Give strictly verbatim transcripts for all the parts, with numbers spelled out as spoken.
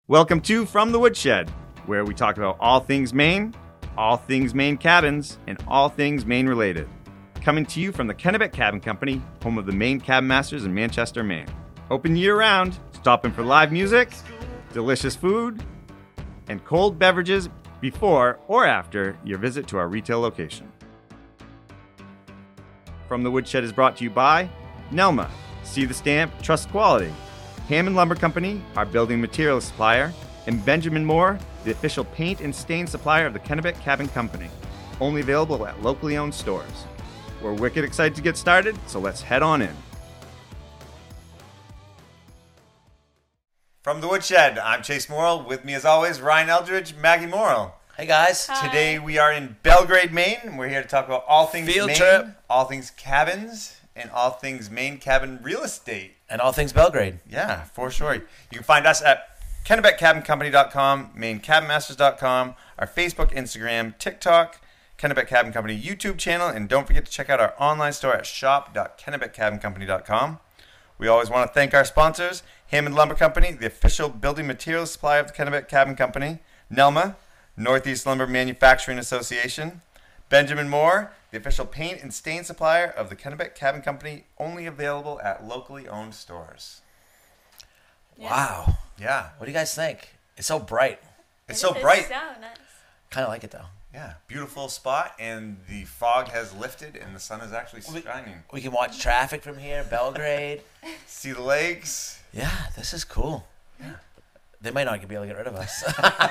Welcome to From the Woodshed, where we talk about all things Maine, all things Maine cabins, and all things Maine related. Coming to you from the Kennebec Cabin Company, home of the Maine Cabin Masters in Manchester, Maine. Open year-round, stopping for live music, delicious food, and cold beverages before or after your visit to our retail location. From the Woodshed is brought to you by Nelma. See the stamp, trust quality. Hammond Lumber Company, our building materials supplier, and Benjamin Moore, the official paint and stain supplier of the Kennebec Cabin Company. Only available at locally owned stores. We're wicked excited to get started, so let's head on in. From the Woodshed, I'm Chase Morrill. With me as always, Ryan Eldridge, Maggie Morrill. Hey guys. Hi. Today we are in Belgrade, Maine, and we're here to talk about all things Field Maine, trip. all things cabins, and all things Maine cabin real estate. And all things Belgrade. Yeah, for sure. You can find us at kennebec cabin company dot com, maine cabin masters dot com, our Facebook, Instagram, TikTok, Kennebec Cabin Company YouTube channel, and don't forget to check out our online store at shop dot kennebec cabin company dot com. We always want to thank our sponsors, Hammond Lumber Company, the official building materials supplier of the Kennebec Cabin Company, Nelma, Northeast Lumber Manufacturing Association, Benjamin Moore, the official paint and stain supplier of the Kennebec Cabin Company, only available at locally owned stores. Yeah. Wow. Yeah. What do you guys think? It's so bright. It's It so is bright. So nice. Kind of like it though. Yeah, beautiful spot, and the fog has lifted, and the sun is actually We- shining. We can watch traffic from here, Belgrade. See the lakes. Yeah, this is cool. Yeah. They might not be able to get rid of us.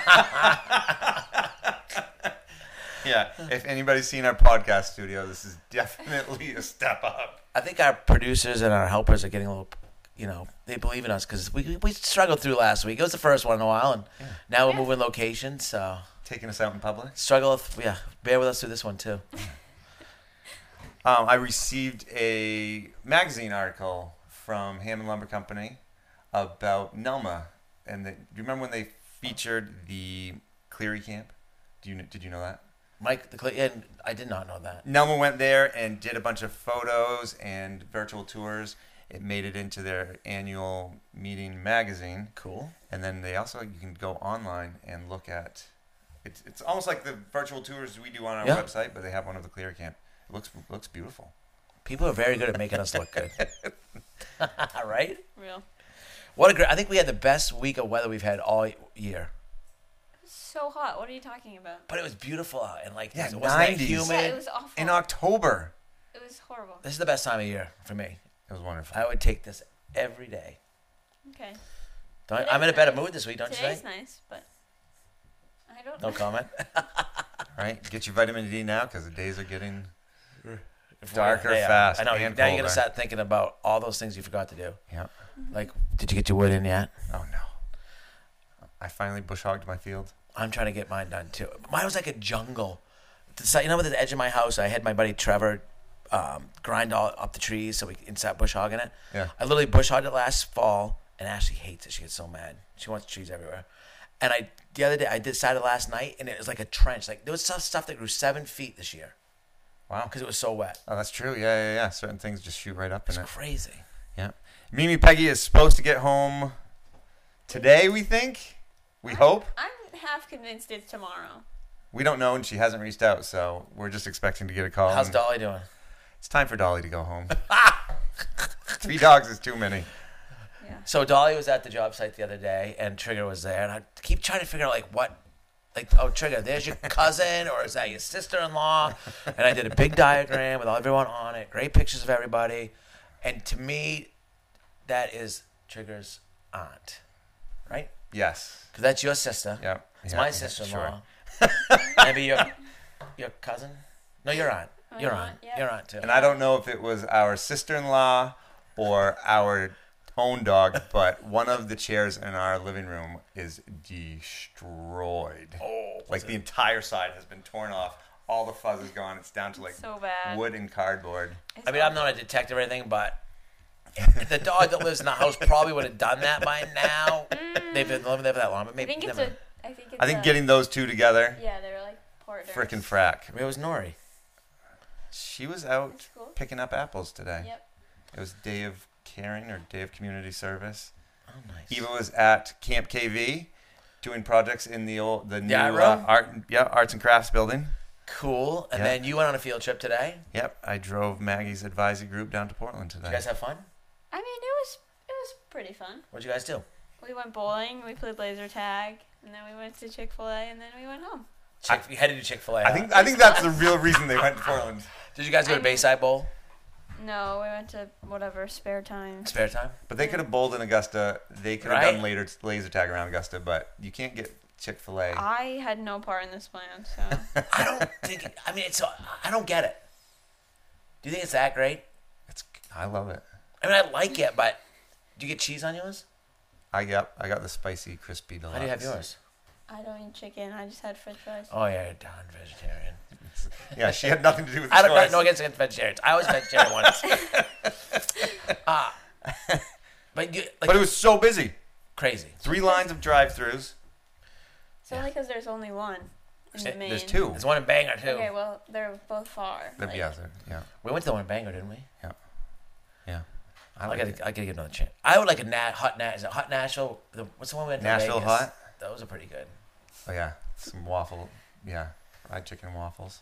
Yeah, if anybody's seen our podcast studio, this is definitely a step up. I think our producers and our helpers are getting a little, you know, they believe in us because we we struggled through last week. It was the first one in a while, and Yeah. now we're Yeah. moving locations. So Taking us out in public. struggle with, yeah, bear with us through this one too. Um, I received a magazine article from Hammond Lumber Company about Nelma, and the, do you remember when they featured the Cleary Camp? Do you did you know that? Mike, the Cle- and I did not know that. Nelma went there and did a bunch of photos and virtual tours. It made it into their annual meeting magazine. Cool. And then they also, you can go online and look at, it's it's almost like the virtual tours we do on our Yeah. website, but they have one of the Clear Camp. It looks looks beautiful. People are very good at making us look good. Right? Real. What a great! I think we had the best week of weather we've had all year. So hot. What are you talking about? But it was beautiful out, and like Yeah, it wasn't that nineties. Yeah, humid. it was awful. In October. It was horrible. This is the best time of year for me. It was wonderful. I would take this every day. Okay. Don't, Today I'm in a is better nice. mood this week, don't Today's you think? nice, but I don't No know. comment. Right? Get your vitamin D now because the days are getting darker Yeah, fast. I know. and Now you're colder. gonna start thinking about all those things you forgot to do. Yeah. Like, did you get your wood in yet? Oh no. I finally bush hogged my field. I'm trying to get mine done too. Mine was like a jungle. The side- You know, with the edge of my house, I had my buddy Trevor um, grind all up the trees so we can start bush hogging it. Yeah. I literally bush hogged it last fall, and Ashley hates it. She gets so mad. She wants trees everywhere. And I the other day I decided last night, and it was like a trench. Like there was some stuff that grew seven feet this year Wow. because it was so wet. Oh, that's true. Yeah, yeah, yeah. Certain things just shoot right up in It's it. crazy. Yeah. Mimi Peggy is supposed to get home today, we think. We hope. I'm half convinced it's tomorrow. We don't know, and she hasn't reached out, so we're just expecting to get a call. How's and Dolly doing? It's time for Dolly to go home. Three dogs is too many. Yeah. So Dolly was at the job site the other day, and Trigger was there, and I keep trying to figure out like what, like oh Trigger, there's your cousin, or is that your sister-in-law? And I did a big diagram with everyone on it, great pictures of everybody, and to me, that is Trigger's aunt, right? Yes. Because that's your sister. Yeah. It's yeah, my yeah, sister-in-law. sure. Maybe your your cousin? No, your aunt. My Your aunt, aunt. yeah. Your aunt too. And I don't know if it was our sister-in-law or our own dog, but one of the chairs in our living room is destroyed. Oh, Like the entire side has been torn off. All the fuzz is gone. It's down to like So bad. wood and cardboard. It's I mean, I'm awful. not a detective or anything, but if the dog that lives in the house probably would have done that by now. They've been living there for that long, but I maybe think it's never. a. I think it's I think a, getting those two together, Yeah, they were like porters. frickin' frack. Maybe it was Nori. She was out That's cool. picking up apples today. Yep. It was day of caring or day of community service. Oh, nice. Eva was at Camp K V, doing projects in the old the new Yeah, uh, room? art yeah arts and crafts building. Cool. And Yeah. then you went on a field trip today. Yep, I drove Maggie's advisory group down to Portland today. Did you guys have fun? I mean, it was it was pretty fun. What'd you guys do? We went bowling, we played laser tag, and then we went to Chick-fil-A, and then we went home. Chick- you headed to Chick-fil-A. I huh? think I think that's the real reason they went to Portland. Did you guys go to I- Bayside Bowl? No, we went to whatever spare time. Spare time? But they could have bowled in Augusta. They could have Right? done later laser tag around Augusta, but you can't get Chick-fil-A. I had no part in this plan, so I don't think. I mean, it's. I don't get it. Do you think it's that great? It's I love it. I mean, I like it, but do you get cheese on yours? I got I got the spicy crispy deluxe. How do you have yours? I don't eat chicken. I just had French fries. Oh yeah, you're darn vegetarian. Yeah, she had nothing to do with the I don't choice. no against vegetarians. I was vegetarian once. uh, but you like But it was so busy. crazy. Three lines of drive-throughs. It's only because there's only one in the main. There's two. There's one in Bangor too. Okay, well, they're both far. The- like- yeah, there- yeah, We went to the one in Bangor, didn't we? yeah. I I like gotta, it. I gotta give another chance. I would like a nat, hot nat. Is it hot Nashville? The, what's the one we went to Nashville Vegas? hot? Those are pretty good. Oh yeah, some waffle. Yeah, fried chicken and waffles.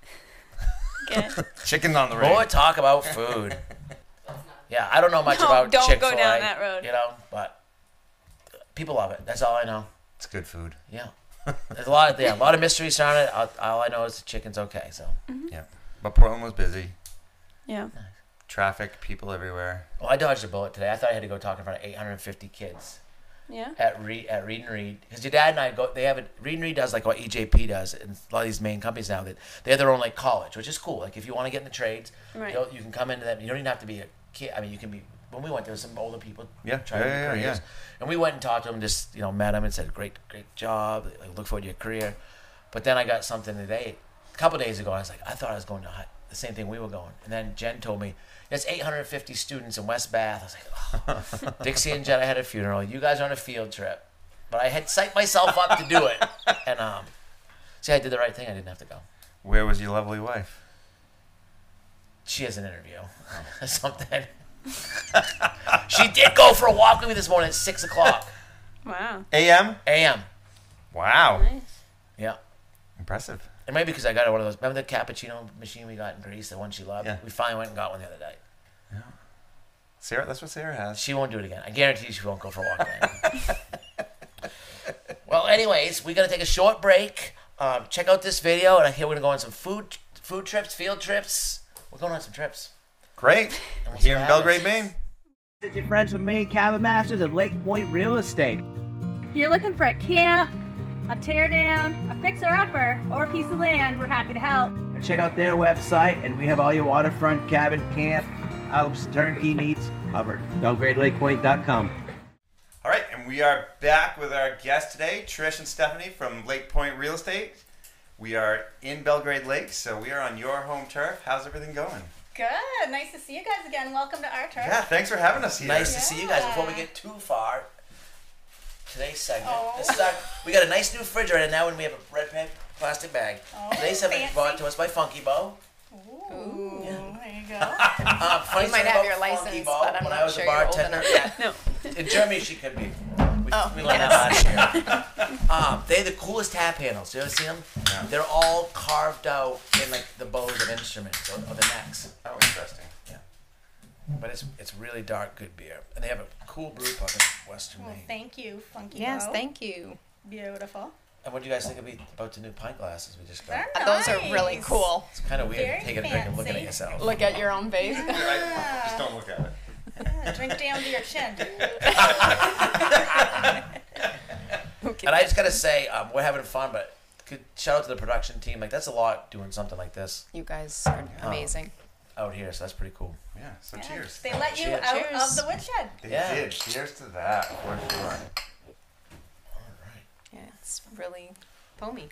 Good. Chicken on the More range. talk about food. Yeah, I don't know much No, about don't go Chick-fil-A, down that road. You know, but people love it. That's all I know. It's good food. Yeah, there's a lot of yeah, a lot of mystery surrounding it. All, all I know is the chicken's okay. So, Yeah, but Portland was busy. Yeah. Traffic, people everywhere. well, I dodged a bullet today. I thought I had to go talk in front of eight hundred fifty kids Yeah. at Reed at Reed and Reed because your dad and I go. They have a Reed and Reed does like what E J P does, and a lot of these main companies now that they have their own like college, which is cool. Like if you want to get in the trades, Right. you, know, you can come into them. You don't even have to be a kid. I mean, you can be. When we went, there was some older people. Yeah, trying yeah, to yeah, careers. yeah. And we went and talked to them, just you know, met them and said, "Great, great job. Like, look forward to your career." But then I got something today, a couple days ago. I was like, I thought I was going to hi- the same thing we were going, and then Jen told me there's eight hundred fifty students in West Bath. I was like, oh. Dixie and Jen, I had a funeral. You guys are on a field trip, but I had psyched myself up to do it, and um, see, I did the right thing. I didn't have to go. Where was your lovely wife? She has an interview or something. She did go for a walk with me this morning at six o'clock Wow. A M. a.m. Wow, Nice. Yeah. impressive. And maybe because I got her one of those. Remember the cappuccino machine we got in Greece, the one she loved? Yeah. We finally went and got one the other day. Sarah, that's what Sarah has. She won't do it again. I guarantee you she won't go for a walk again. Well, anyways, we got to take a short break. Um, check out this video, and I hear we're going to go on some food food trips, field trips. We're going on some trips. Great. And we'll see Here in what Belgrade, happens. Maine. Visit your friends with Maine Cabin Masters of Lake Point Real Estate. If you're looking for a camp, a tear down, a fixer-upper, or a piece of land, we're happy to help. Check out their website, and we have all your waterfront cabin, camp, house, turnkey needs covered. Belgrade Lake Point dot com. All right, and we are back with our guests today, Trish and Stephanie from Lake Point Real Estate. We are in Belgrade Lake, so we are on your home turf. How's everything going? Good. Nice to see you guys again. Welcome to our turf. Yeah, thanks for having us here. Nice to see you guys. Before we get too far, today's segment. This is our. We got a nice new refrigerator now, and we have a red pa- plastic bag. Oh, Today's segment is fancy. brought to us by Funky Bow. Ooh, there you go. Uh, funny You might story have about your Funky license, Bow, but I'm when not I was sure a you're old bartender. enough. Yeah. In Germany, she could be. We, Oh, we learned yes. that last year. Um, they have the coolest tap handles. You ever see them? Yeah. They're all carved out in like the bows of instruments or, or the necks. Oh, interesting. But it's it's really dark, good beer, and they have a cool brew pub in Western Well, Maine. thank you, Funky Yes, Bow. thank you. Beautiful. And what do you guys think of the- about the new pint glasses we just got? Very Uh, Those are nice. really cool. It's kind of weird Very taking a drink and looking at fancy. yourself. Look at your own face. Yeah. Just don't look at it. Yeah, drink down to your chin. And I just gotta say, um, we're having fun, but could shout out to the production team. Like that's a lot doing something like this You guys are amazing. out here, so that's pretty cool. Yeah, so Yeah. cheers. They let you Cheers. out Cheers. of the woodshed. They Yeah. did. Cheers to that, for sure. All right. Yeah, it's really foamy.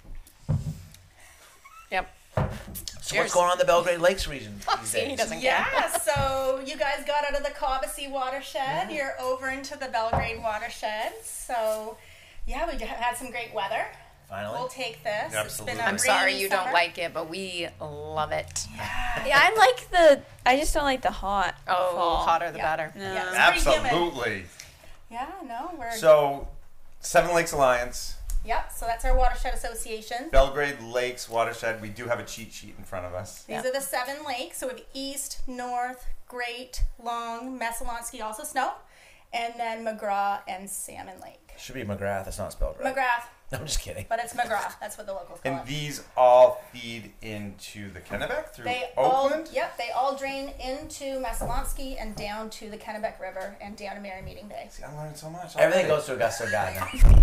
Yep. So Cheers. what's going on in the Belgrade Lakes region these See, he days? doesn't care. Yeah, so you guys got out of the Cobbessy watershed. You're over into the Belgrade watershed. So, yeah, we had some great weather. Finally. We'll take this. Absolutely. It's been a I'm sorry rainy you summer. don't like it, but we love it. Yeah, I like the. I just don't like the hot. Oh, fall. hotter the Yeah. better. Yeah, it's pretty humid. Absolutely. Yeah, no, we're So, Seven Lakes Alliance, Yep, so that's our watershed association. Belgrade Lakes Watershed. We do have a cheat sheet in front of us. These Yeah. are the seven lakes. So we have East, North, Great, Long, Messalonskee, also Snow, and then McGraw and Salmon Lake. Should be McGrath. That's not spelled right. McGrath, No, I'm just kidding. but it's McGraw. That's what the locals call And it. these all feed into the Kennebec through They Oakland? all, yep, they all drain into Messalonskee and down to the Kennebec River and down to Merry Meeting Bay. See, I learned so much. Everything already. goes to Augusta Gardner.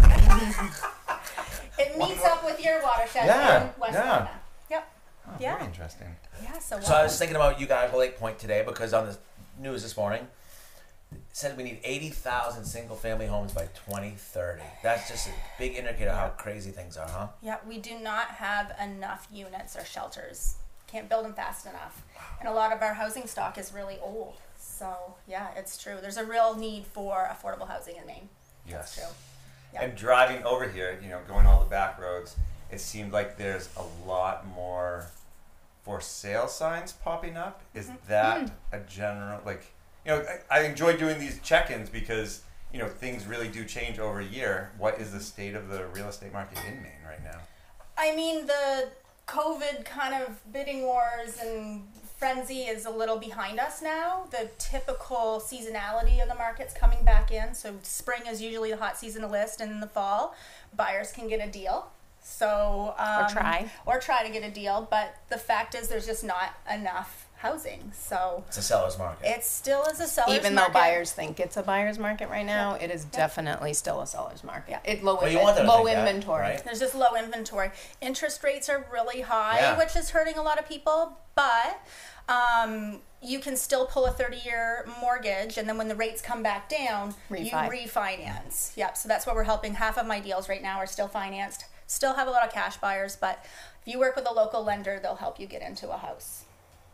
It meets up with your watershed Yeah, in West yeah. Canada. Yep. Oh, Yeah. Very interesting. Yeah, so, So I was thinking about you guys, Lake Point today, because on the news this morning, it said we need eighty thousand single-family homes by twenty thirty. That's just a big indicator of how crazy things are, huh? yeah, we do not have enough units or shelters. Can't build them fast enough. And a lot of our housing stock is really old. So, yeah, it's true. There's a real need for affordable housing in Maine. Yes. That's true. Yeah. And driving over here, you know, going all the back roads, it seemed like there's a lot more for sale signs popping up. Is Mm-hmm. that a general, like, you know, I, I enjoy doing these check-ins because, you know, things really do change over a year. What is the state of the real estate market in Maine right now? I mean, the COVID kind of bidding wars and frenzy is a little behind us now. The typical seasonality of the market's coming back in. So spring is usually the hot season to list, and in the fall, buyers can get a deal. So um, Or try. or try to get a deal. But the fact is, there's just not enough housing. So It's a seller's market. it still is a seller's Even though market. buyers think it's a buyer's market right now, it is definitely still a seller's market. Yeah. It low, Well, you inven- want them to low think that, inventory. right? There's just low inventory. Interest rates are really high, Yeah. which is hurting a lot of people, but um, you can still pull a thirty-year mortgage, and then when the rates come back down, Refi. you refinance. Yep, so that's what we're helping. Half of my deals right now are still financed. Still have a lot of cash buyers, but if you work with a local lender, they'll help you get into a house.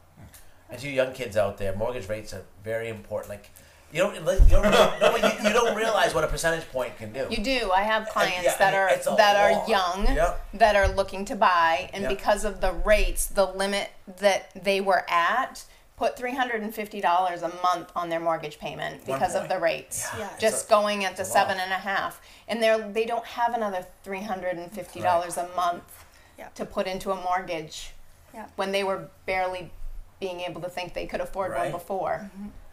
And to you young kids out there, mortgage rates are very important. Like, you don't, you don't, no, you, you don't realize what a percentage point can do. You do. I have clients yeah, that I mean, are it's a that are lot. young, Yep. that are looking to buy, and Yep. because of the rates, the limit that they were at, put three hundred and fifty dollars a month on their mortgage payment One because of point. the rates. Yeah. Yeah. Just going at the it's a seven lot. and a half, and they're they don't have another three hundred and fifty dollars a month Yeah. to put into a mortgage Yeah. when they were barely being able to think they could afford Right. one before.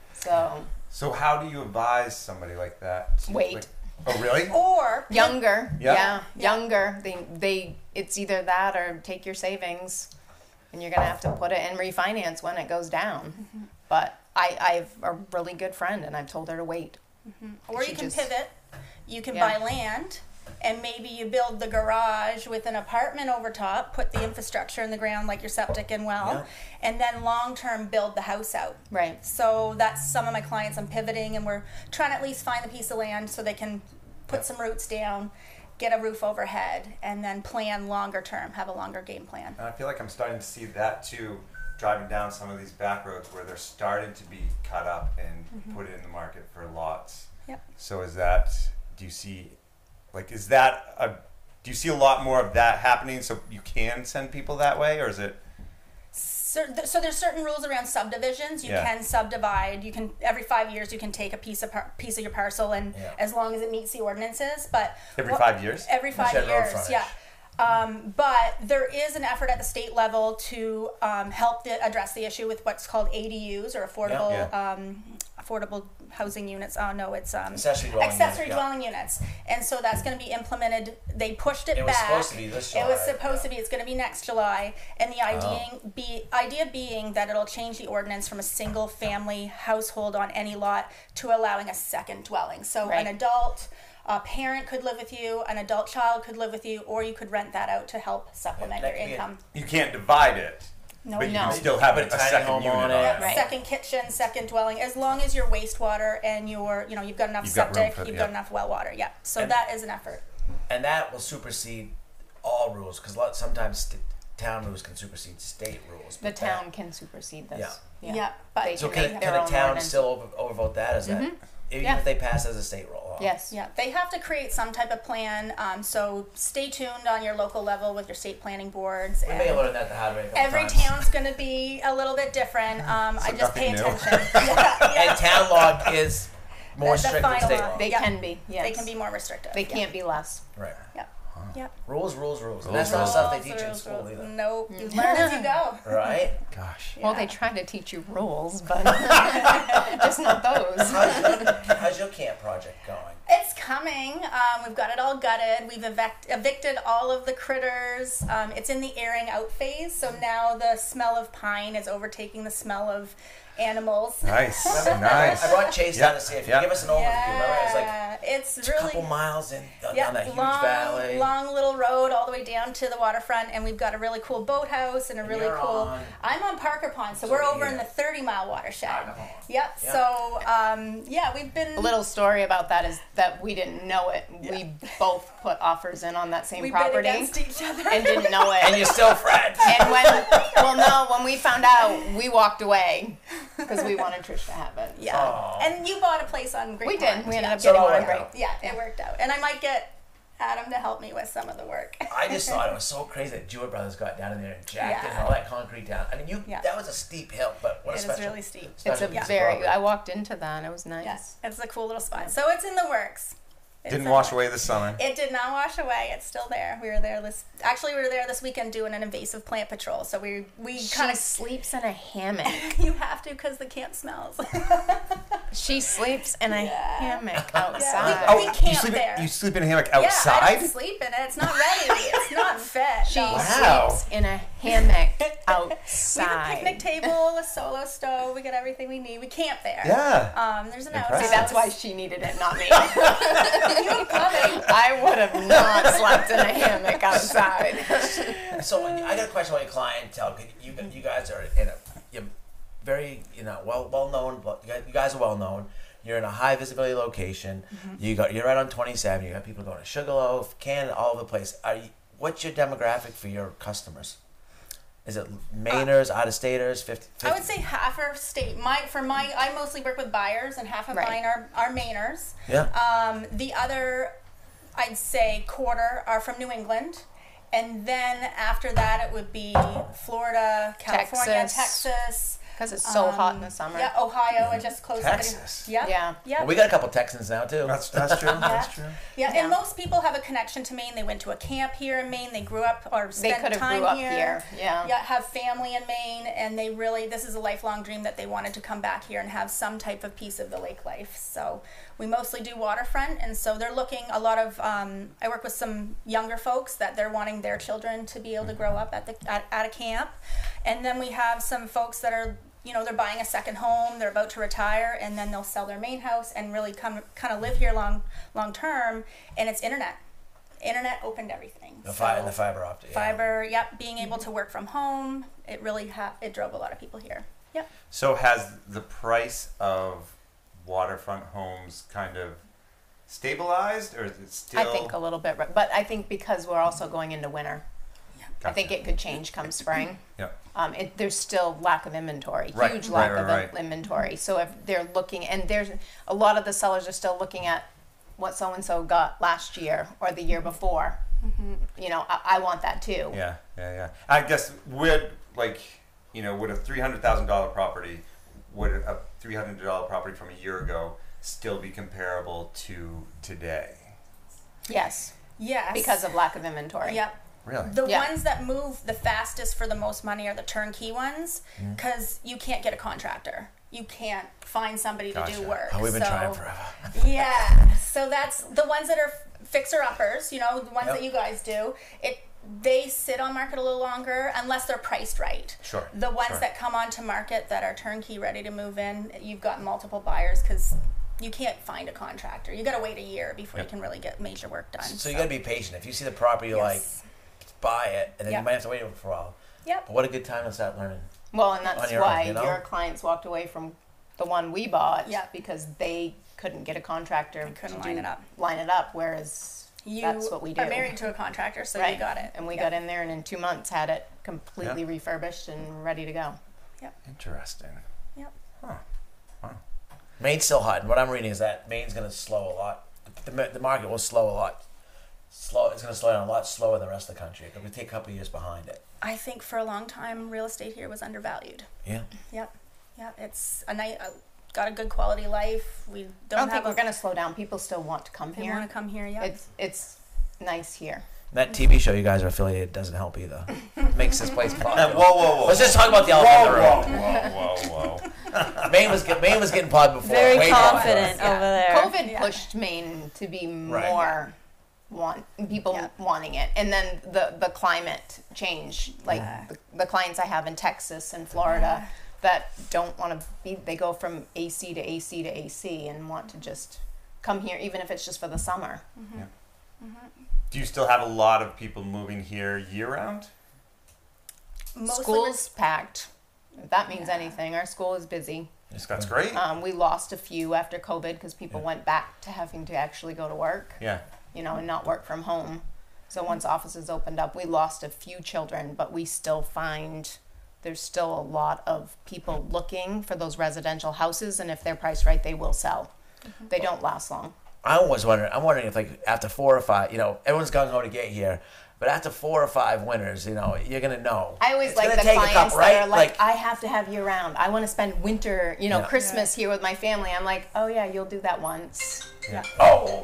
So So how do you advise somebody like that? to, Wait. like- oh, really? Or younger, Yeah. yeah, younger. They they it's either that or take your savings, and you're gonna have to put it in refinance when it goes down. Mm-hmm. But I I have a really good friend, and I've told her to wait. Or She you can just- pivot. You can Yeah. buy land, and maybe you build the garage with an apartment over top, put the infrastructure in the ground like your septic and well, and then long term build the house out. Right. So that's some of my clients. I'm pivoting, and we're trying to at least find a piece of land so they can put Yep. some roots down, get a roof overhead, and then plan longer term, have a longer game plan. And I feel like I'm starting to see that too, driving down some of these back roads where they're starting to be cut up and put in the market for lots. Yep. So is that, do you see, like, is that a, do you see a lot more of that happening so you can send people that way, or is it? So, th- so there's certain rules around subdivisions. You Yeah. can subdivide. You can every five years you can take a piece of par- piece of your parcel, and Yeah. as long as it meets the ordinances. But Every what- five years? Every five Shed road years, frontage. yeah. Um, but there is an effort at the state level to um, help the, address the issue with what's called A D Us or affordable Yeah. Um, affordable housing units. Oh no, it's um, Accessory dwelling accessory unit, yeah. dwelling units, and so that's going to be implemented. They pushed it, It was back. supposed to be this It was July, supposed to yeah. be. It's going to be next July, and the idea Oh. be idea being that it'll change the ordinance from a single family household on any lot to allowing a second dwelling. So Right. an adult. A parent could live with you, an adult child could live with you, or you could rent that out to help supplement That your could be a- income. You can't divide it, No, but you no. can still have Put a, a tiny second home unit on on it. it. Right. Second kitchen, second dwelling, as long as your wastewater and your, you know, you've got enough You've got room septic, for- you've yeah. got enough well water. Yeah, so And- that is an effort. And that will supersede all rules, because sometimes st- town rules can supersede state rules. The but that- town can supersede this. Yeah. Yeah, but They So can can, make can their a own town ordinance. still over, overvote that? Is that even Yeah. if they pass as a state law? Yes. yeah, they have to create some type of plan. Um, so stay tuned on your local level with your state planning boards. We and may have learned that the hard way. a couple every times. town's going to be a little bit different. Um, I So just pay nothing new. attention. yeah, yeah. And town law is More the, the strict than final state law. law. They Yeah. can be. Yes. They can be more restrictive. They yeah. can't be less. Right. Yep. Yep. Rules, rules, rules. Rules, And that's not rules. stuff they Rules, teach you in rules, school rules. either. Nope. You learn as you go. Right? Gosh. Well, Yeah. they try to teach you rules, but just not those. How's your, how's your camp project going? It's coming. Um, we've got it all gutted. We've evict- evicted all of the critters. Um, it's in the airing out phase, so now the smell of pine is overtaking the smell of animals. Nice. Remember, Nice. I brought Chase down to see if you Yeah. give us an overview. Remember, it was like Yeah, it's a really couple miles in down yeah, that huge long, valley. long little road all the way down to the waterfront, and we've got a really cool boathouse and a And really you're cool. on- I'm on Parker Pond, so So we're over yeah. in the thirty mile watershed. Parker Pond. Yep. Yeah. So um, yeah, we've been A little story about that is that we didn't know it. We both put offers in on that same we bid property against each other and didn't know it. And you're still friends. And when, well, no, when we found out, we walked away because we wanted Trish to have it. Yeah. Aw. And you bought a place on Great We did. Pond. We ended yeah. up So it getting all one worked great. out. Yeah, it worked out. And I might get Adam to help me with some of the work. I just thought it was so crazy that Jewett Brothers got down in there and jacked it and Yeah. all that concrete down. I mean, you Yeah. that was a steep hill, but what It a is special. really steep. It's special a piece of very, property. I walked into that. It was nice. Yes, it's a cool little spot. So it's in the works. It's Didn't in wash the away the summer. It did not wash away. It's still there. We were there this. Actually, we were there this weekend doing an invasive plant patrol. So we we She kind of. sleeps in a hammock. You have to because the camp smells. She sleeps in a Yeah. hammock Yeah. outside. Oh, we you camp sleep, there. In, you sleep in a hammock Yeah, I outside? don't sleep in it. It's not ready. It's not fit. She No. Wow. sleeps in a hammock We have a outside. picnic table, a solo stove. We got everything we need. We camp there. Yeah. Um, there's an Impressive. outhouse. See, that's why she needed it, not me. you were coming. I would have not slept in a hammock outside. So I got a question about your clientele. 'Cause You you guys are in a you're very you know well well known. You guys, you guys are well known. You're in a high visibility location. You got you're right on twenty-seven. You got people going to Sugarloaf, Canada, all over the place. Are you, what's your demographic for your customers? Is it Mainers, out of staters, fifty, fifty? I would say half are state. My for my I mostly work with buyers, and half of Right. mine are are Mainers. Yeah. Um, the other, I'd say quarter are from New England, and then after that it would be Florida, California, Texas. Texas. Because it's so hot in the um, summer. Yeah, Ohio. I just closed. somebody- Texas. Yeah. Yeah. Yeah. Well, we got a couple Texans now too. That's, that's true. That's true. Yeah, Yeah. and most people have a connection to Maine. They went to a camp here in Maine. They grew up or They spent could have time grew up here. here. Yeah. Yeah, have family in Maine, and they really this is a lifelong dream that they wanted to come back here and have some type of piece of the lake life. So we mostly do waterfront, and so they're looking a lot of. Um, I work with some younger folks that they're wanting their children to be able to grow up at the at, at a camp, and then we have some folks that are. You know, they're buying a second home, they're about to retire, and then they'll sell their main house and really come kind of live here long long term. And it's internet. Internet opened everything. The fi- So and the fiber optic. yeah. fiber, yep, being able to work from home, it really ha- it drove a lot of people here. Yep. So has the price of waterfront homes kind of stabilized, or is it still? I think a little bit, but I think because we're also going into winter, I think Gotcha. it could change come spring. Yep. Um, it, there's still lack of inventory, Right, huge right, lack right, of right. in- inventory. So if they're looking, and there's a lot of the sellers are still looking at what so and so got last year or the year before. You know, I, I want that too. Yeah, yeah, yeah. I guess would like you know would a three hundred thousand dollar property, would a three hundred dollar property from a year ago still be comparable to today? Yes, Yes. because of lack of inventory. Yep. Really? The Yeah. ones that move the fastest for the most money are the turnkey ones, because you can't get a contractor. You can't find somebody to Gotcha. do work. Oh, we've been so, trying forever. Yeah. So that's the ones that are fixer uppers. You know, the ones Yep. that you guys do. It they sit on market a little longer unless they're priced right. Sure. The ones sure. that come onto market that are turnkey, ready to move in, you've got multiple buyers because you can't find a contractor. You got to wait a year before Yep. you can really get major work done. So you got to be patient. If you see the property, you're like, Yes. buy it, and then Yep. you might have to wait for a while. Yep. But what a good time to start learning. Well, and On that's your why own, you know? your clients walked away from the one we bought. Yeah. Because they couldn't get a contractor. They couldn't to line do- it up. Line it up. Whereas You that's what we do. are married to a contractor, so right. you got it. And we Yep. got in there, and in two months had it completely Yeah. refurbished and ready to go. Interesting. Yep. Maine's still hot, and what I'm reading is that Maine's going to slow a lot. The, the, the market will slow a lot. Slow. It's going to slow down a lot slower than the rest of the country. It's going to take a couple of years behind it. I think for a long time, real estate here was undervalued. Yeah. Yep. Yep. It's a night. Uh, got a good quality life. We don't, I don't have think a, we're gonna slow down. People still want to come They here. want to come here, yeah. It's it's nice here. That T V show you guys are affiliated doesn't help either. Makes this place Whoa, popular. whoa, whoa. Let's just talk about the elephant in the Whoa, room. whoa, whoa, whoa. Maine was get, Maine was getting pod before. Very way more. confident over there. COVID Yeah. pushed Maine to be Right. more want people Yeah. wanting it, and then the the climate change, like Yeah. the, the clients I have in Texas and Florida that don't want to be, they go from A C to A C to A C and want to just come here, even if it's just for the summer. Do you still have a lot of people moving here year round? Mostly School's packed. If that means Yeah. anything, our school is busy. That's great. Um, we lost a few after COVID because people Yeah. went back to having to actually go to work. Yeah. You know, and not work from home. So once offices opened up, we lost a few children, but we still find there's still a lot of people looking for those residential houses, and if they're priced right, they will sell. They don't last long. I was wondering. I'm wondering if like after four or five, you know, everyone's gung ho to get here, but after four or five winters, you know, you're gonna know. I always It's like gonna the take a clients couple, that right? are like, I have to have year round. I want to spend winter, you know, Yeah. Christmas here with my family. I'm like, oh yeah, you'll do that once. oh,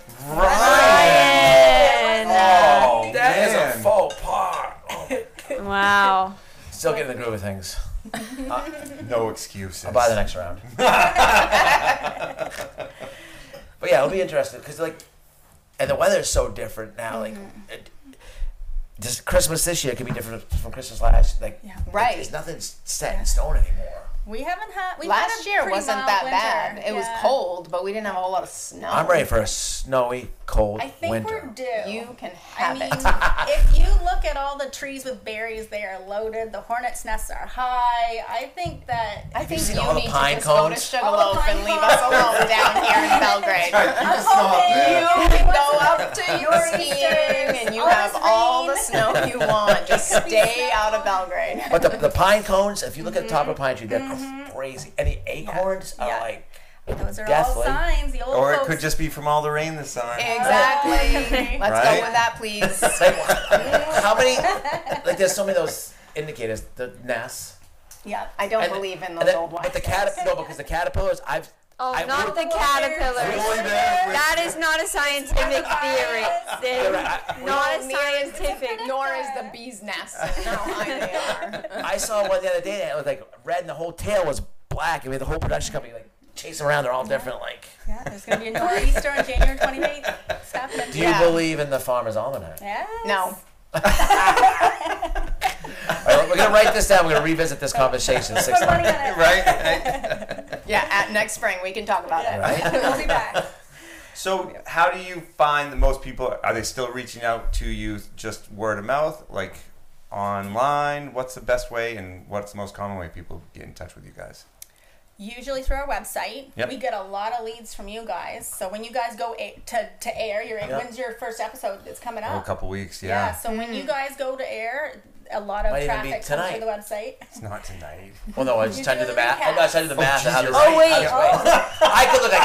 Ryan. oh, that is a man. faux pas. Oh. Wow. Still getting the groove of things. No excuses. I'll buy the next round. But yeah, it'll be interesting because like, and the weather is so different now. Like, it, this Christmas this year could be different from Christmas last. Like, Yeah. Right. It's nothing's set in stone anymore. We haven't had. We've Last had a year pretty wasn't mild that winter. bad. It was Yeah. cold, but we didn't have a whole lot of snow. I'm ready for a snowy, cold I think winter. we're due. You can I have mean, it. if you look at all the trees with berries, they are loaded. The hornet's nests are high. I think that. I think seen you all the need to pine just go to cones? All the Sugarloaf pine and leave cones. us alone down here in Belgrade. I'm hoping You can go up to your Nor'easters, skiing and you all have this all the rain. snow you want. Just could be stay snow. out of Belgrade. But the, the pine cones, if you look at the top of a pine tree, they're crazy. And the acorns are Yeah. like Those are deathly. all signs. The old Or it folks. could just be from all the rain this summer. Exactly. Let's Right? go with that, please. Like, how many? Like, there's so many of those indicators. The nests. Yeah. I don't And- believe in and those then- old ones. But the cat, no, because the caterpillars, I've. Oh, I not would- the caterpillars. Really bad. That is not a scientific theory. You're right. I- Not a Near is- scientific. Nor is the bee's nest and how high they are. I saw one the other day. It was like red, and the whole tail was black. And we had the whole production company like chasing around. They're all different. Like, Yeah. There's gonna be a nor'easter on January twenty-eighth. It's happening. do you Yeah. believe in the Farmer's Almanac? Yes. No. All right, we're gonna write this down. We're gonna revisit this conversation in six Put money months. on it. Right? Yeah, at next spring we can talk about it. Right? We'll be back. So, how do you find that most people are they still reaching out to you just word of mouth, like online? What's the best way, and what's the most common way people get in touch with you guys? Usually through our website. Yep. We get a lot of leads from you guys. So when you guys go a- to, to air, your Yep. when's your first episode? It's coming Oh, a up. couple weeks, Yeah. yeah. So when you guys go to air, a lot of Might even be traffic comes tonight. through the website. It's not tonight. Well, no, I was You trying to do do the the math. I'm not trying to do the Oh, math. geez, How you're to- right. Oh, wait. how to- I could look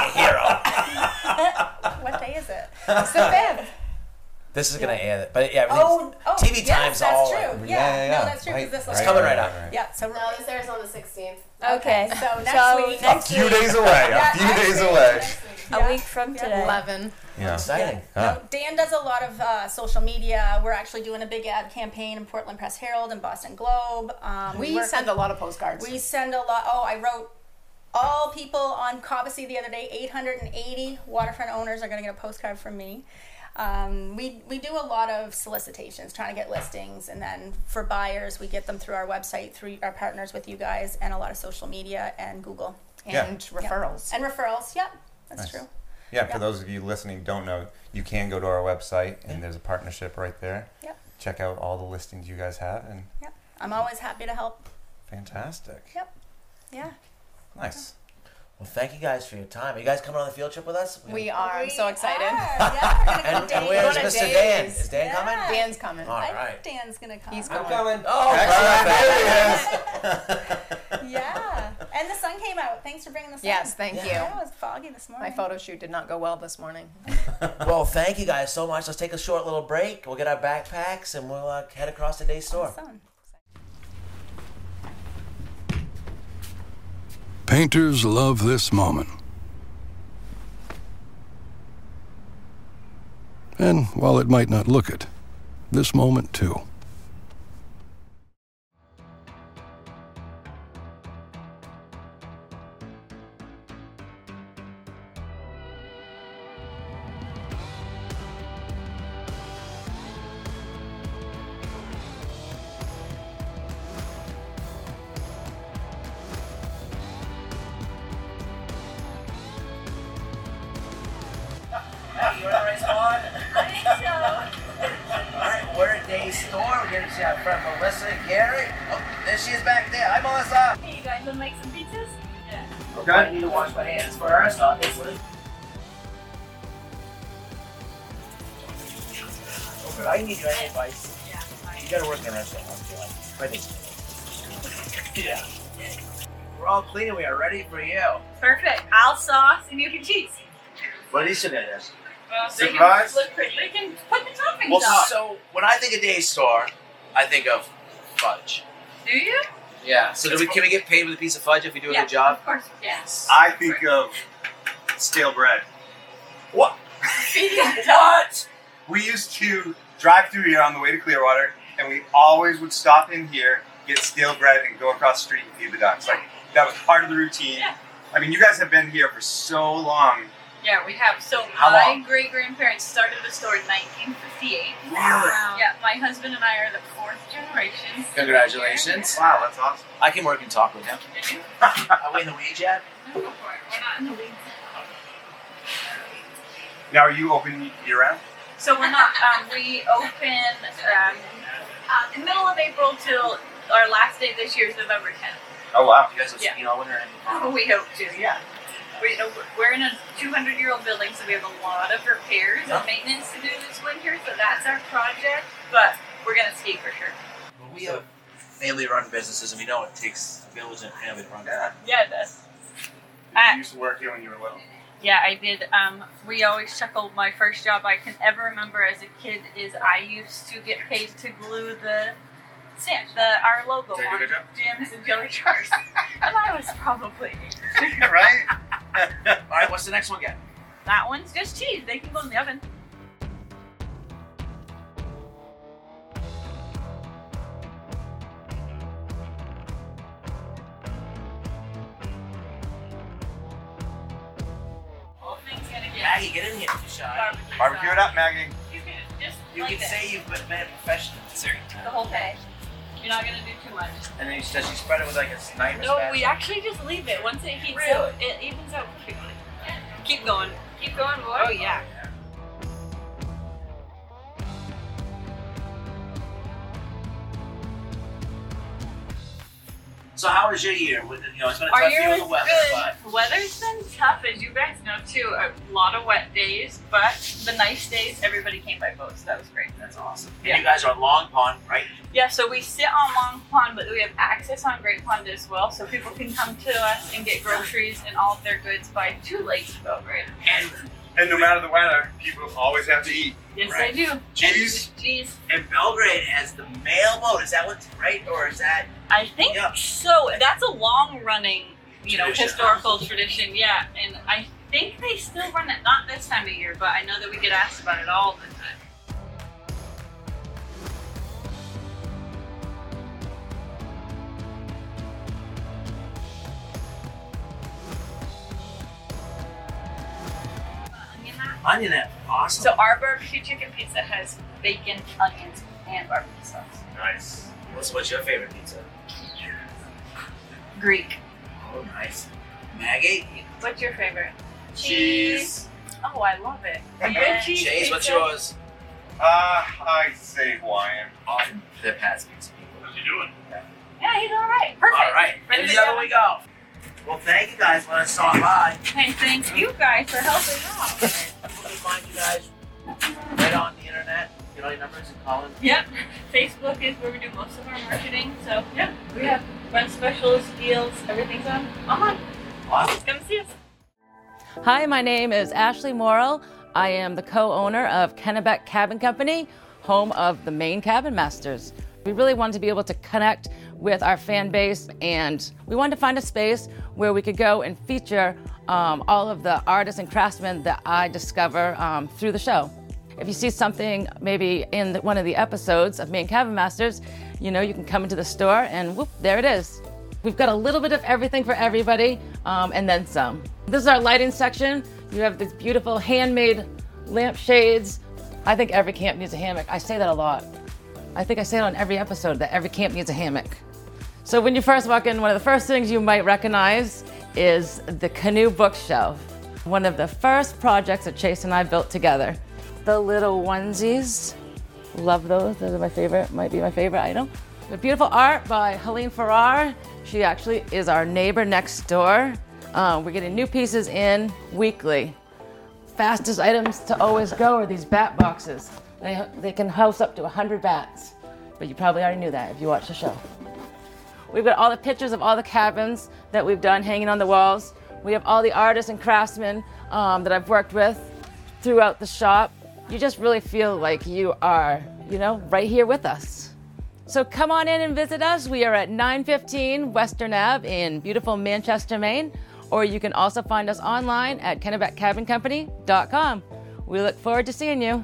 like a hero. What day is it? It's the fifth. This is gonna air, but yeah, Oh, oh, T V yes, times that's all. true. like, Yeah, Yeah, yeah, yeah. no, that's true. 'cause Right, this It's was coming right up. Yeah. So No, this airs on the sixteenth. Okay. So next so week- A next few week, days away. Yeah, A few next days week, away. next week. a Yeah. week from Yeah. today. Eleven. Yeah. Exciting. Ah. No, Dan does a lot of uh, social media. We're actually doing a big ad campaign in Portland Press Herald and Boston Globe. Um, We work send with- a lot of postcards. We send a lot. Oh, I wrote all people on Cobbessy the other day. eight hundred eighty waterfront owners are going to get a postcard from me. Um, we we do a lot of solicitations, trying to get listings, and then for buyers, we get them through our website, through our partners with you guys, and a lot of social media and Google Yeah. and referrals. and referrals. Yep, that's Nice. true. Yeah, for Yeah. those of you listening don't know, you can go to our website and there's a partnership right there. Yep. Check out all the listings you guys have and Yep, I'm always happy to help. fantastic. Yep. Yeah. Nice. Well, thank you guys for your time. Are you guys coming on the field trip with us? We are. I'm so We excited. are. Yeah, we're gonna go And, and dating. where's Going to Mister days. Dan? Is Dan Yeah. coming? Dan's coming. All I right. think Dan's gonna come. He's I'm coming. coming. Oh, Excellent. perfect. There he is. Yeah, and the sun came out. Thanks for bringing the sun. Yes, thank Yeah. you. Yeah, it was foggy this morning. My photo shoot did not go well this morning. Well, thank you guys so much. Let's take a short little break. We'll get our backpacks and we'll uh, head across to Day's store. Sun. Painters love this moment. And while it might not look it, this moment too. Hey, you want to race on? I think so. All right, we're at Dave's store. We're going to see our friend Melissa and Gary. Oh, there she is back there. Hi, Melissa. Hey, you guys want to make some pizzas? Yeah. Okay. I need to wash my hands first, obviously. Okay, I need your advice. Yeah. You got to work in a restaurant, I feel like. I think. Yeah. We're all clean and we are ready for you. Perfect. I'll sauce and you can cheese. What are these tomatoes? Well, they Supervised? can look pretty. They can put the toppings Well, on. so when I think of Dave's store, I think of fudge. Do you? Yeah. So do we, can we get paid with a piece of fudge if we do a Yeah, good job? of course. Yes. I think of stale bread. What? What? We used to drive through here on the way to Clearwater, and we always would stop in here, get stale bread, and go across the street and feed the ducks. Like, that was part of the routine. Yeah. I mean, you guys have been here for so long. Yeah, we have. So How my long? great grandparents started the store in nineteen fifty-eight. Really? Yeah, my husband and I are the fourth generation. Congratulations. Wow, that's awesome. I can work and talk with him. Did you? Are we in the weeds yet? Go for it. We're not in the weeds. Now, are you open year-round? So we're not. Um, we open um, uh, in the middle of April till our last day this year is November tenth. Oh, wow. You guys will Yeah. you know, when they're in We hope to. Yeah. We, you know, we're in a two hundred year old building, so we have a lot of repairs Yeah. and maintenance to do this winter. So that's our project. But we're gonna ski for sure. Well, we have family-run businesses, and we know it takes a village and family to run that. Yeah, it does. You Uh, used to work here when you were little. Yeah, I did. Um, we always chuckle. My first job I can ever remember as a kid is I used to get paid to glue the stamp, the our logo Did you on do a good job? Jim's and Jelly Jars, and I was probably Right? All right, what's the next one get? that one's just cheese. They can go in the oven. Whole thing's gonna get Maggie, get in here, you shy. barbecue. Barbecue it up, Maggie. You can just You like can this. say you've been a professional dessert. the whole thing. You're not gonna do too much. And then you, does she spread it with like a knife or No, spatula? we actually just leave it. Once it heats Really? up, it evens out perfectly. Keep going. Keep going, boy. Oh, yeah. So how was your year? With, you know, it's been a Our tough year year with was the weather, but good. Weather's been tough, as you guys know, too. A lot of wet days, but the nice days, everybody came by boat, so that was great. that's awesome. And Yeah. you guys are on Long Pond, right? Yeah, so we sit on Long Pond, but we have access on Great Pond as well, so people can come to us and get groceries and all of their goods by two lakes of Belgrade. And And no matter the weather, people always have to eat. Yes, Right. they do. Cheese? Cheese. and Belgrade has the mail boat. Is that what right? Or is that I think Yeah. so. That's a long-running, you know, Tradition. historical tradition. Yeah, and I think they still run it. Not this time of year, but I know that we get asked about it all the time. Onion that. onion that? Awesome. So our barbecue chicken pizza has bacon, onions, and barbecue sauce. Nice. what's what's your favorite pizza? Greek. Oh, nice. Maggie, What's your favorite? Cheese. Oh, I love it. A good Yeah. cheese Chase, what's pizza. yours? Uh, I say Hawaiian. Awesome. The Pat's pizza people. What you doing? Yeah, he's all right. Perfect. All right, Ready and to the other go? we go. Well, thank you guys for letting us stop by. Hey, thank you guys for helping out. Let me find you guys right on the internet. Get all your numbers and call them. Yep. Facebook is where we do most of our marketing. So, yeah, we have run specials, deals, everything's on online. Awesome. Come see us. Hi, my name is Ashley Morrill. I am the co-owner of Kennebec Cabin Company, home of the Maine Cabin Masters. We really wanted to be able to connect with our fan base, and we wanted to find a space where we could go and feature um, all of the artists and craftsmen that I discover um, through the show. If you see something maybe in the, one of the episodes of Maine Cabin Masters, you know, you can come into the store and whoop, there it is. We've got a little bit of everything for everybody, um, and then some. This is our lighting section. You have these beautiful handmade lampshades. I think every camp needs a hammock. I say that a lot. I think I say it on every episode that every camp needs a hammock. So when you first walk in, one of the first things you might recognize is the canoe bookshelf. One of the first projects that Chase and I built together. The little onesies, love those. Those are my favorite, might be my favorite item. The beautiful art by Helene Farrar. She actually is our neighbor next door. Uh, we're getting new pieces in weekly. Fastest items to always go are these bat boxes. They, they can house up to one hundred bats, but you probably already knew that if you watched the show. We've got all the pictures of all the cabins that we've done hanging on the walls. We have all the artists and craftsmen um, that I've worked with throughout the shop. You just really feel like you are, you know, right here with us. So come on in and visit us. We are at nine fifteen Western Ave in beautiful Manchester, Maine, or you can also find us online at Kennebec Cabin Company dot com. We look forward to seeing you.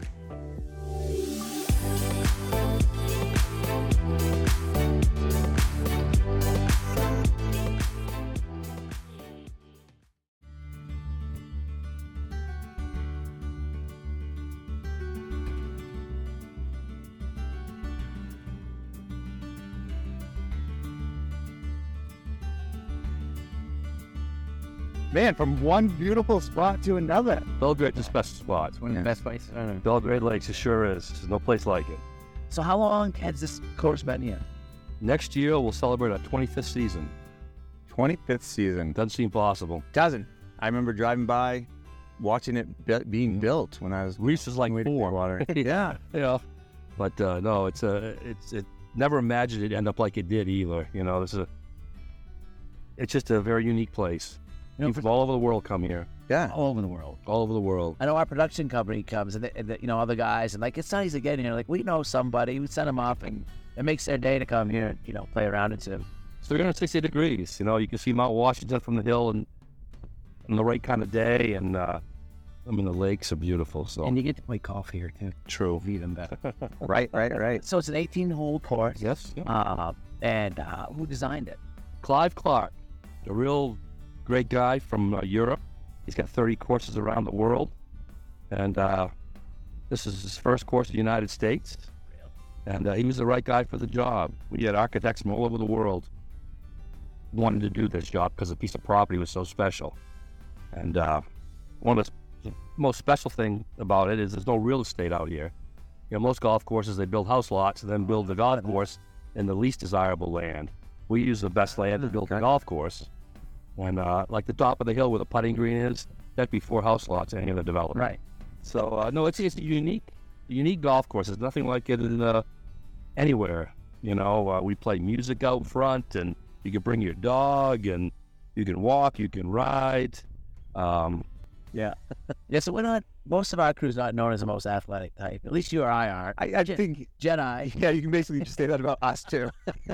Man, from one beautiful spot to another. Belgrade's the best spot. It's one of the best places. I don't know. Belgrade Lakes, it sure is. There's no place like it. So how long has this course been here? Next year, we'll celebrate our twenty-fifth season. twenty-fifth season. Doesn't seem possible. Doesn't. I remember driving by, watching it be- being built when I was... Reese was like four. Water. yeah. Yeah. But uh, no, it's a, it's it. Never imagined it'd end up like it did either. You know, this is a, it's just a very unique place. You know, People from all over the world come here. Yeah. All over the world. All over the world. I know our production company comes and, they, and they, you know, other guys, and like, it's not easy getting here. Like, we know somebody, we send them up, and it makes their day to come here and, you know, play around and sim. It's three hundred sixty degrees. You know, you can see Mount Washington from the hill and on the right kind of day. And, uh, I mean, the lakes are beautiful. So. And you get to play golf here, too. True. Even better. right, right, right. So it's an eighteen-hole course. Yes. Yeah. Uh, and uh, who designed it? Clive Clark, a real great guy from uh, Europe. He's got thirty courses around the world. And uh, this is his first course in the United States. And uh, he was the right guy for the job. We had architects from all over the world wanting to do this job because the piece of property was so special. And uh, one of the most special thing about it is there's no real estate out here. You know, most golf courses, they build house lots and then build the golf course in the least desirable land. We use the best land to build the golf course. And uh, like the top of the hill where the putting green is, that'd be four house lots in any other development. Right. So, uh, no, it's, it's a unique, unique golf course. There's nothing like it in, uh, anywhere. You know, uh, we play music out front, and you can bring your dog, and you can walk, you can ride. Um, yeah. yeah, so we're not, most of our crew's not known as the most athletic type. At least you or I are. I, I think... Jedi. Yeah, you can basically just say that about us, too.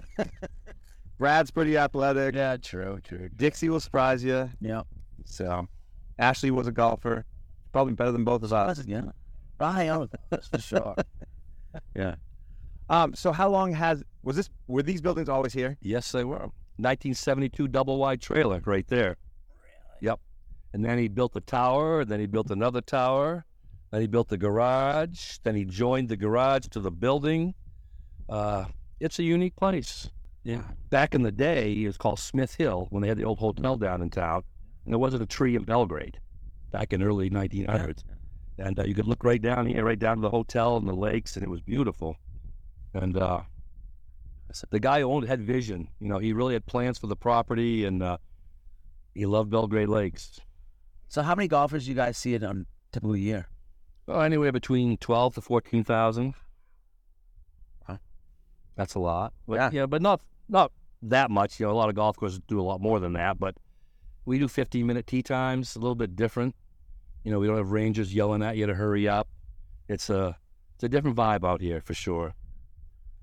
Brad's pretty athletic. Yeah, true, true. Dixie will surprise you. Yeah. So, Ashley was a golfer. Probably better than both of us. Yeah. I own that's for sure. Yeah. Um. So, how long has was this? Were these buildings always here? Yes, they were. nineteen seventy-two double wide trailer right there. Really? Yep. And then he built the tower. Then he built another tower. Then he built the garage. Then he joined the garage to the building. Uh, it's a unique place. Yeah. Back in the day, it was called Smith Hill when they had the old hotel down in town, and there wasn't a tree in Belgrade back in early nineteen hundreds. Yeah. And uh, you could look right down here, right down to the hotel and the lakes, and it was beautiful. And uh, the guy who owned it had vision. You know, he really had plans for the property, and uh, he loved Belgrade Lakes. So how many golfers do you guys see in a typical year? Well, anywhere between twelve to fourteen thousand. Huh. That's a lot. But, yeah. yeah, but not not that much. You know, a lot of golf courses do a lot more than that, but we do fifteen-minute tee times, a little bit different. You know, we don't have rangers yelling at you to hurry up. It's a, it's a different vibe out here, for sure.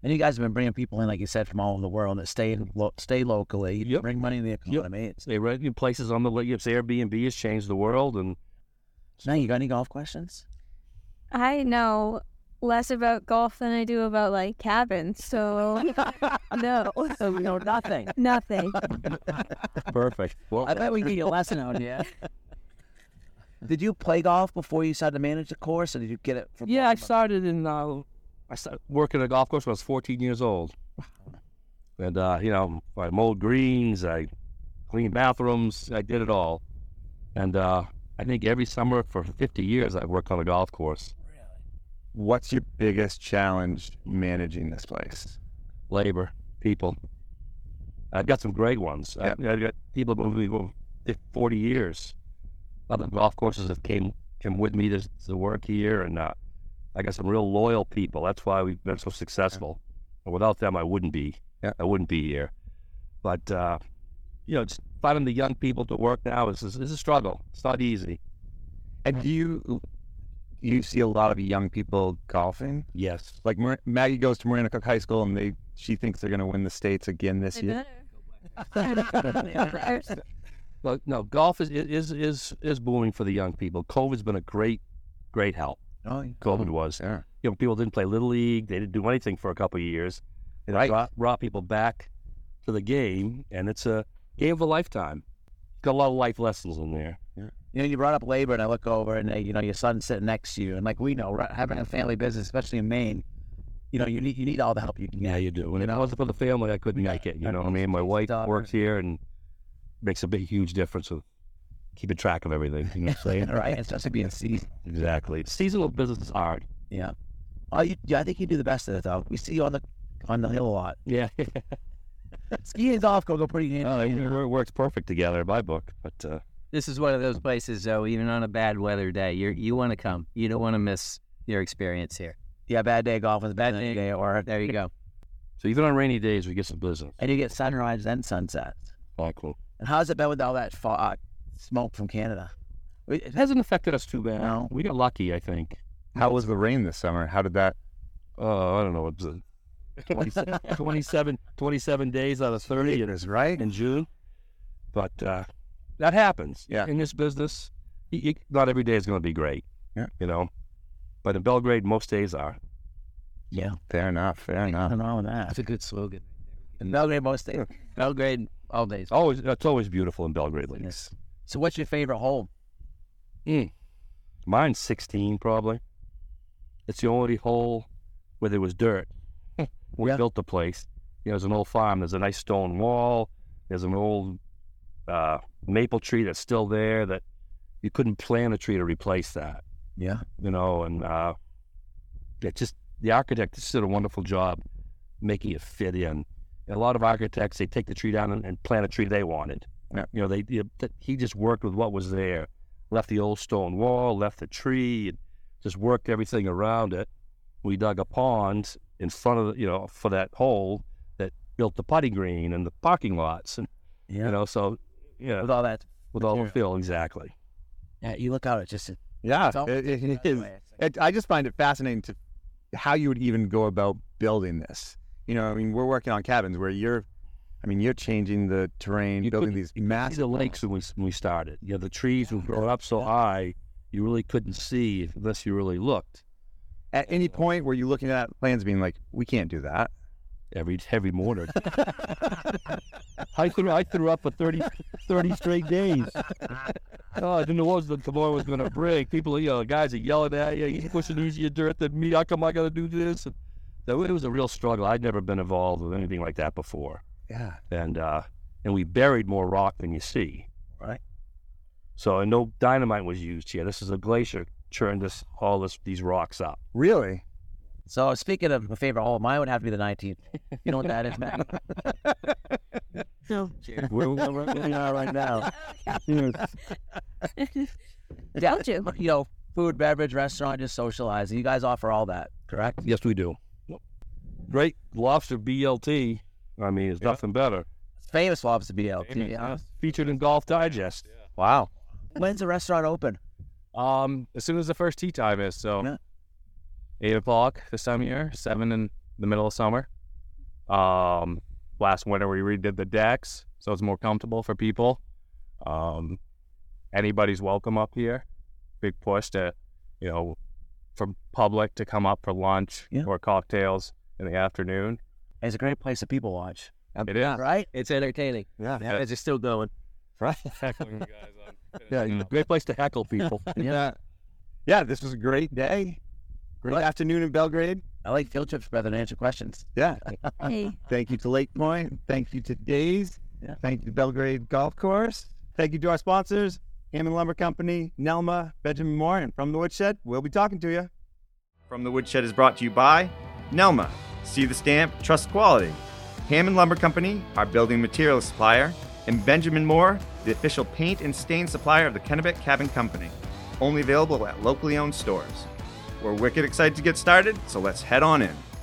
And you guys have been bringing people in, like you said, from all over the world that stay lo- stay locally, Yep. bring money in the economy. It's, They rent you places on the lake. Airbnb has changed the world, and now, you got any golf questions? I know less about golf than I do about like cabins, so no. So we know nothing. Nothing. perfect. Well, I bet we can get you a lesson out here. Did you play golf before you started to manage the course, or did you get it from? yeah, I started in. Uh, I started working at a golf course when I was fourteen years old, and uh, you know, I mowed greens, I cleaned bathrooms, I did it all, and uh, I think every summer for fifty years I worked on a golf course. What's your biggest challenge managing this place? Labor, people. I've got some great ones. I, I've got people who've been with me for forty years. Other golf courses have came came with me to, to work here, and uh, I got some real loyal people. That's why we've been so successful. And without them, I wouldn't be. Yeah. I wouldn't be here. But uh, you know, just finding the young people to work now is, is is a struggle. It's not easy. And do you you see a lot of young people golfing? Yes. Like Mar- Maggie goes to Marana Cook High School, and they she thinks they're going to win the states again this year. Well, no, golf is is is is booming for the young people. COVID's been a great, great help. Oh, yeah. COVID was. Yeah. You know, people didn't play Little League. They didn't do anything for a couple of years. It Right. brought, brought people back to the game, and it's a game of a lifetime. It's got a lot of life lessons in there. Yeah. You know, you brought up labor, and I look over, and uh, you know, your son's sitting next to you, and like we know, right, having a family business, especially in Maine, you know, you need you need all the help you can get. Yeah, you do. And if it wasn't for the family, I couldn't make it. You know what I mean? My wife works here and makes a big, huge difference with keeping track of everything. You know what I'm saying? Right, especially being seasonal. Exactly. Seasonal business is hard. Yeah. Oh, you, yeah, I think you do the best of it, though. We see you on the on the hill a lot. Yeah. Ski and golf go go pretty hand Oh, in it, hand. it works perfect together in my book. But uh, This is one of those places, though, even on a bad weather day, you you want to come. You don't want to miss your experience here. Yeah, bad day of golf is a bad day, or There you go. so even on rainy days, we get some business. and you get sunrise and sunsets. Oh, cool. And how's it been with all that fog, uh, smoke from Canada? It hasn't affected us too bad. No. We got lucky, I think. How was the rain this summer? How did that? Oh, I don't know. It was a twenty-seven, twenty-seven, twenty-seven days out of thirty in, Is right. in June. But uh, that happens. Yeah. In this business, y- y- not every day is going to be great. Yeah. You know, but in Belgrade, most days are. Yeah, Fair enough. Fair enough. nothing wrong with that. That's a good slogan. In Belgrade, most days. Belgrade, all days. Always, it's always beautiful in Belgrade Lakes. So, what's your favorite hole? Mm. Mine's sixteen, probably. It's the only hole where there was dirt. We Yeah. built the place. You know, there's an old farm. There's a nice stone wall. There's an old uh, maple tree that's still there that you couldn't plant a tree to replace that. Yeah. You know, and uh, it just, the architect just did a wonderful job making it fit in. And a lot of architects, they take the tree down and, and plant a tree they wanted. Yeah. You know, they, they he just worked with what was there. Left the old stone wall, left the tree, and just worked everything around it. We dug a pond in front of the, you know, for that hole that built the putting green and the parking lots. And, Yeah. you know, so, yeah, With all that. with all the material. fill, exactly. Yeah, you look out, it's just. Yeah, It's all- it, it, it is. It, I just find it fascinating to how you would even go about building this. You know, I mean, we're working on cabins where you're, I mean, you're changing the terrain, You building couldn't- these you couldn't massive see the lakes when we, when we started. You know, the trees were growing up so high, you really couldn't see unless you really looked. At any point were you looking at plans being like, we can't do that? Every every morning. I threw I threw up for thirty, thirty straight days. Oh, I didn't know what the tomorrow was going to bring. People, you know, guys are yelling at you. You're pushing easier dirt than me. How come I got to do this? And so it was a real struggle. I'd never been involved with anything like that before. Yeah. And uh, and we buried more rock than you see. Right. So and no dynamite was used here. This is a glacier churned this all this these rocks up. Really? So, speaking of my favorite hole, mine would have to be the nineteenth. You know what that is, man? No. Where we are right now. Don't you? You know, food, beverage, restaurant, just socializing. You guys offer all that, correct? Yes, we do. Great lobster B L T. I mean, it's nothing better. Famous lobster B L T. Yeah. Featured in Golf Digest. Wow. When's the restaurant open? Um, as soon as the first tea time is, so Yeah. eight o'clock this time of year, seven in the middle of summer. Um, last winter we redid the decks, so it's more comfortable for people. Um, anybody's welcome up here. Big push to, you know, for public to come up for lunch Yeah. or cocktails in the afternoon. It's a great place to people watch. It is. Right? It's entertaining. Yeah. Yeah, it's still going. Right. Heckling the guys on. Yeah, great place to heckle people. Yeah. Yeah, this was a great day. Great afternoon in Belgrade. I like field trips better than answer questions. Yeah. Hey. Thank you to Lake Point. Thank you to Days. Yeah. Thank you to Belgrade Golf Course. Thank you to our sponsors, Hammond Lumber Company, Nelma, Benjamin Moore, and From the Woodshed. We'll be talking to you. From the Woodshed is brought to you by Nelma. See the stamp, trust quality. Hammond Lumber Company, our building materials supplier, and Benjamin Moore, the official paint and stain supplier of the Kennebec Cabin Company. Only available at locally owned stores. We're wicked excited to get started, so let's head on in.